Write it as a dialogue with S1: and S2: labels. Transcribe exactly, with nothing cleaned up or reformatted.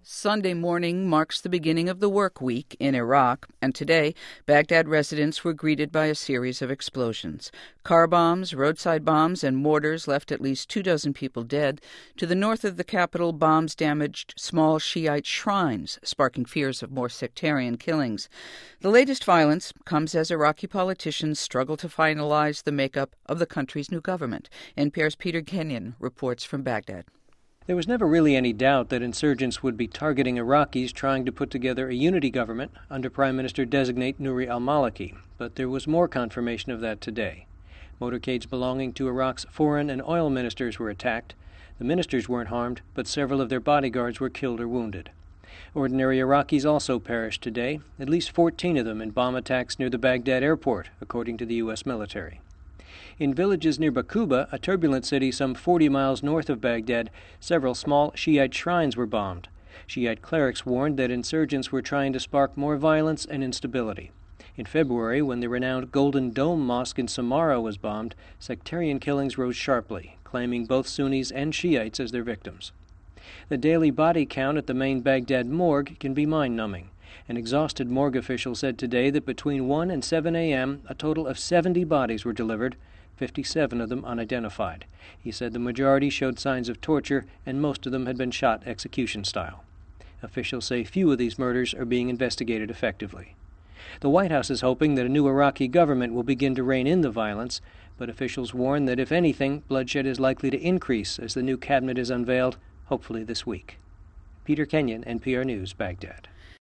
S1: Sunday morning marks the beginning of the work week in Iraq, and today, Baghdad residents were greeted by a series of explosions. Car bombs, roadside bombs, and mortars left at least two dozen people dead. To the north of the capital, bombs damaged small Shiite shrines, sparking fears of more sectarian killings. The latest violence comes as Iraqi politicians struggle to finalize the makeup of the country's new government. N P R's Peter Kenyon reports from Baghdad.
S2: There was never really any doubt that insurgents would be targeting Iraqis trying to put together a unity government under Prime Minister-designate Nouri al-Maliki, but there was more confirmation of that today. Motorcades belonging to Iraq's foreign and oil ministers were attacked. The ministers weren't harmed, but several of their bodyguards were killed or wounded. Ordinary Iraqis also perished today, at least fourteen of them in bomb attacks near the Baghdad airport, according to the U S military. In villages near Baquba, a turbulent city some forty miles north of Baghdad, several small Shiite shrines were bombed. Shiite clerics warned that insurgents were trying to spark more violence and instability. In February, when the renowned Golden Dome Mosque in Samarra was bombed, sectarian killings rose sharply, claiming both Sunnis and Shiites as their victims. The daily body count at the main Baghdad morgue can be mind-numbing. An exhausted morgue official said today that between one and seven a.m., a total of seventy bodies were delivered, fifty-seven of them unidentified. He said the majority showed signs of torture, and most of them had been shot execution style. Officials say few of these murders are being investigated effectively. The White House is hoping that a new Iraqi government will begin to rein in the violence, but officials warn that if anything, bloodshed is likely to increase as the new cabinet is unveiled, hopefully this week. Peter Kenyon, N P R News, Baghdad.